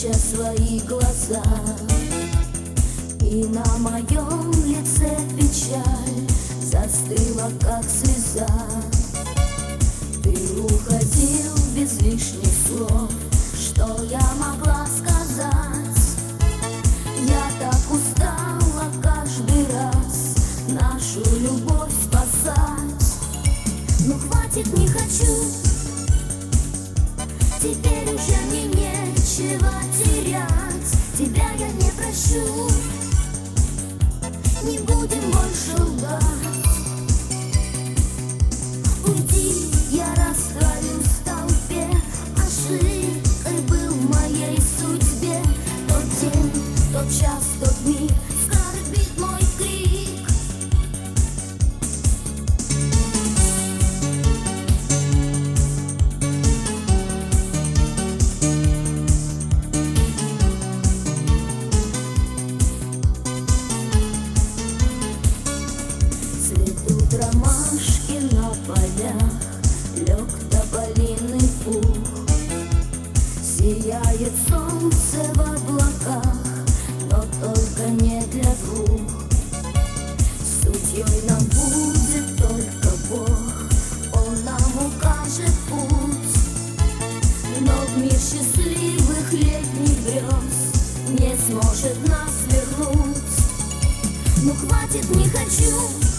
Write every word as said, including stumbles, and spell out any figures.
пряча свои глаза. И на моем лице печаль застыла, как слеза. Ты уходил без лишних слов, что я могла сказать? Я так устала каждый раз нашу любовь спасать. Ну хватит, не хочу, теперь уже мне нечего терять. Тебя я не прощу, не будем больше лгать. Уйди, я растворюсь в толпе. Ошибкой был в моей судьбе тот день, тот час, тот миг, скорбит мой крик. Цветут ромашки на полях, лег тополиный пух. Сияет солнце в облаках, но только не для двух. Судьей нам будет только Бог, Он нам укажет путь. Но в мир счастливых летних грез не сможет нас вернуть. Ну хватит, не хочу,